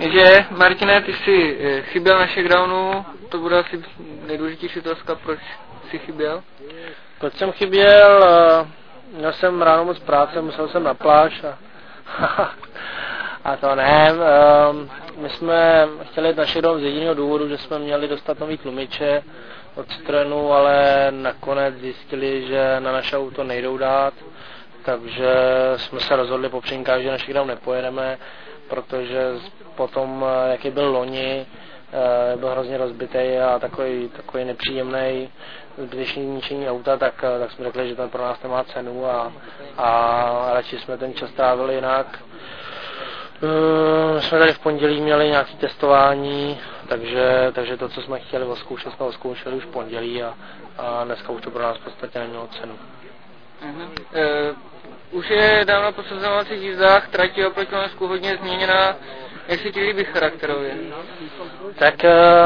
že Martine, ty jsi chyběl na shakedownu, to bude asi nejdůležitější otázka, proč jsi chyběl? Proč jsem chyběl? Měl jsem ráno moc práce, musel jsem na pláž a to ne. My jsme chtěli jít na shakedown z jediného důvodu, že jsme měli dostat nový tlumiče od Citroenu, ale nakonec zjistili, že na naše auto nejdou dát, takže jsme se rozhodli po přenkách, že na shakedown nepojedeme, protože potom, jaký byl loni, byl hrozně rozbitý a takový nepříjemný zbytečný ničení auta, tak jsme řekli, že ten pro nás nemá cenu a radši jsme ten čas trávili jinak. Jsme tady v pondělí měli nějaké testování, takže to, co jsme chtěli odzkoušet, jsme odzkoušeli už v pondělí a dneska už to pro nás v podstatě nemělo cenu. Už je dávno po seznamovacích jízdách, trať je oproti Loňsku hodně změněná. Jak se ti líbí charakterově? Tak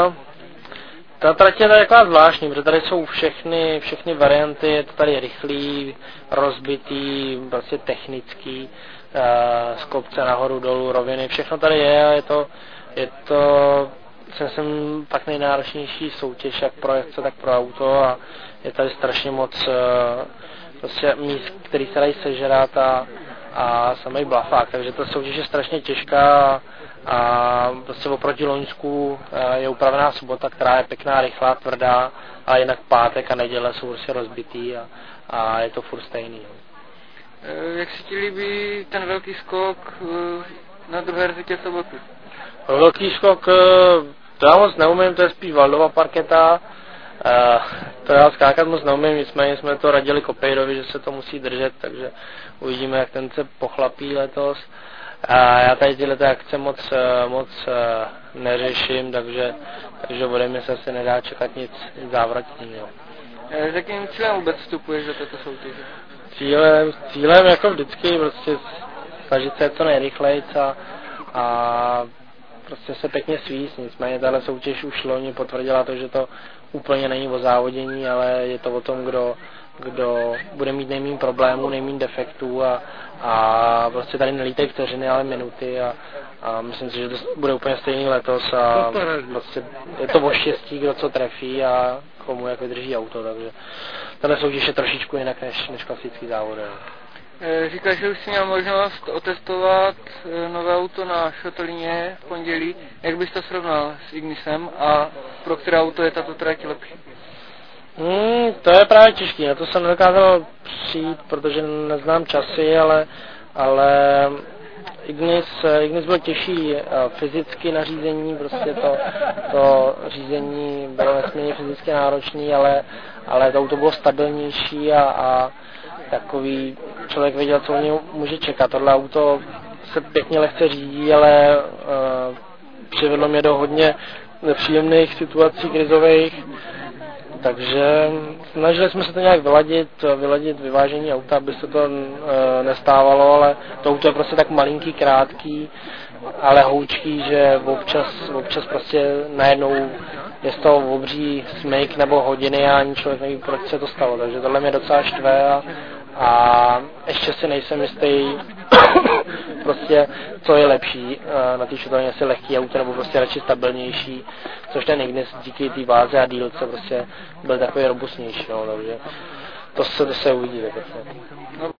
ta trať je taková zvláštní, protože tady jsou všechny varianty, je to tady rychlý, rozbitý, prostě technický, z kopce nahoru, dolů, roviny, všechno tady je a je to jsem pak nejnáročnější soutěž, jak pro jezdce, tak pro auto a je tady strašně moc prostě míst, který se dají sežrat a samej blafák, takže ta soutěž je strašně těžká a prostě oproti Loňsku je upravená sobota, která je pěkná, rychlá, tvrdá, a jinak pátek a neděle jsou prostě rozbitý a je to furt stejný. Jak se ti líbí ten velký skok na druhé rzetě soboty? Velký skok, to já moc neumím, to je spíš Valdova parketa. To já skákat moc neumím, nicméně jsme to radili Kopejdovi, že se to musí držet, takže uvidíme, jak ten se pochlapí letos. Já tady tyhle akce moc neřeším, takže ode mě se asi nedá čekat nic závratného. S jakým cílem vůbec vstupuješ do této soutěže? Cílem jako vždycky prostě snažit se co nejrychlejc a prostě se pěkně svíst, nicméně tahle soutěž už loni potvrdila to, že to úplně není o závodění, ale je to o tom, kdo bude mít nejméně problémů, nejméně defektů a prostě tady nelítají vteřiny, ale minuty a myslím si, že to bude úplně stejný letos a prostě je to o štěstí, kdo co trefí a komu jak vydrží auto, takže tahle soutěž je trošičku jinak než klasický závod. Říkáš, že už jsi měl možnost otestovat nové auto na Šotolíně v pondělí. Jak bys to srovnal s Ignisem a pro které auto je tato trať lepší? To je právě těžký, na to jsem nedokázal přijít, protože neznám časy, ale Ignis byl těžší fyzicky na řízení, prostě to řízení bylo nesmírně fyzicky náročný, ale to auto bylo stabilnější a takový člověk věděl, co o něj může čekat. Tohle auto se pěkně lehce řídí, ale přivedlo mě do hodně nepříjemných situací krizových, takže snažili jsme se to nějak vyladit vyvážení auta, aby se to nestávalo, ale to auto je prostě tak malinký, krátký, ale houčký, že občas prostě najednou je z toho obří smyk nebo hodiny a ani člověk neví, proč se to stalo, takže tohle mě docela štve a ještě si nejsem jistý prostě, co je lepší na té šotolně, jestli lehký auto nebo prostě radši stabilnější, což ten Ignis díky té váze a dílce prostě byl takový robustnější, no, takže to se uvidí.